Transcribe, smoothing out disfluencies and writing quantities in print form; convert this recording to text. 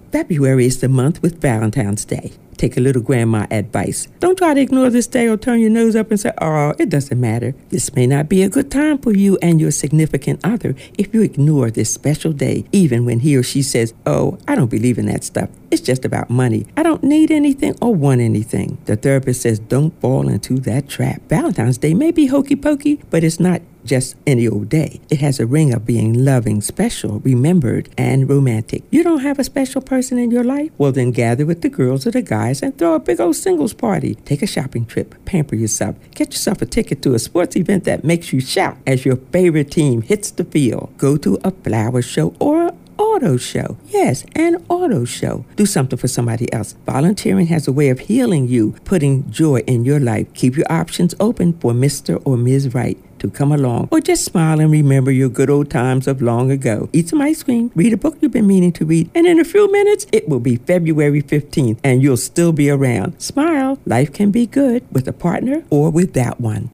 February is the month with Valentine's Day. Take a little grandma advice. Don't try to ignore this day or turn your nose up and say, oh, it doesn't matter. This may not be a good time for you and your significant other if you ignore this special day, even when he or she says, oh, I don't believe in that stuff. It's just about money. I don't need anything or want anything. The therapist says don't fall into that trap. Valentine's Day may be hokey pokey, but it's not just any old day. It has a ring of being loving, special, remembered, and romantic. You don't have a special person in your life? Well, then gather with the girls or the guys and throw a big old singles party. Take a shopping trip. Pamper yourself. Get yourself a ticket to a sports event that makes you shout as your favorite team hits the field. Go to a flower show or auto show. Yes, an auto show. Do something for somebody else. Volunteering has a way of healing you, putting joy in your life. Keep your options open for Mr. or Ms. Right to come along, or just smile and remember your good old times of long ago. Eat some ice cream, read a book you've been meaning to read, and in a few minutes, it will be February 15th, and you'll still be around. Smile. Life can be good with a partner or without one.